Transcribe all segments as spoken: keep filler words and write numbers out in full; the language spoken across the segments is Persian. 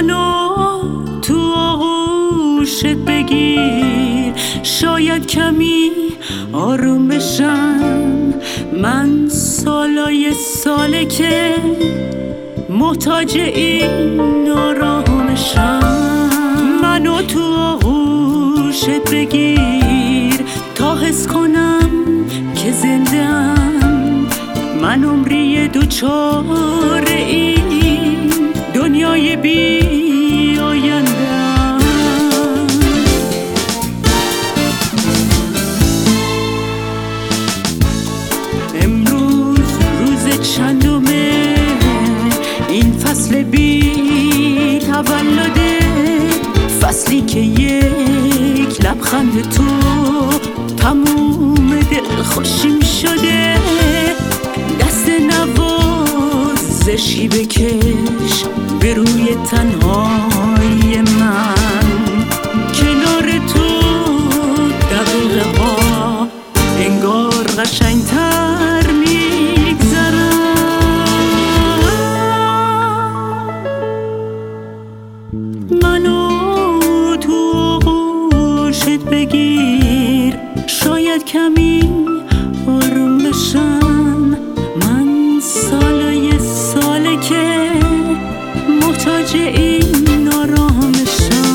منو تو آغوشت بگیر، شاید کمی آروم بشم. من سالای ساله که محتاج این آرامشم. منو تو آغوشت بگیر تا حس کنم که زنده‌ام. من عمری دوچار این دنیای بی آینده‌ام. امروز روز چندمه این فصل بی تولده، فصلی که یک لبخند تو تموم دل خوشیم شده. دست نوازشی بکش به روی تنهای من، کنار تو دقیقه ها انگار قشنگتر میگذرن. منو تو آغوشت بگیر، شاید کمی آروم بشم. من سالای ساله که محتاج این آرامشم.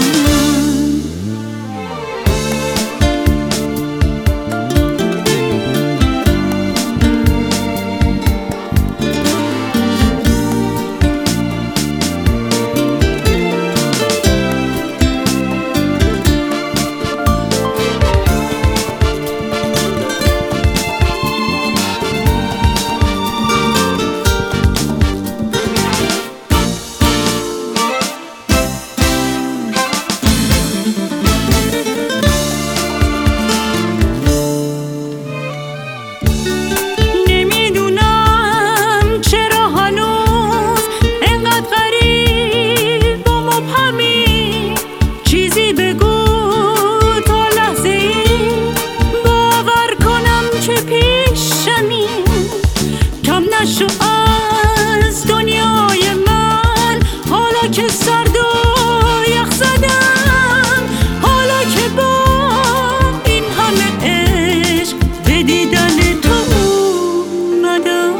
نشو از دنیای من، حالا که سرد و یخ زدم، حالا که با این همه عشق به دیدن تو اومدم.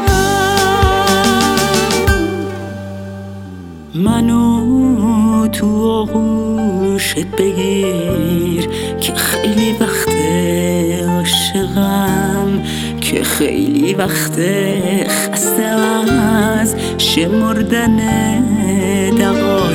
منو تو آغوشت بگیر که خیلی وقت عاشقم، که خیلی وقت خسته از شمردن دقایق.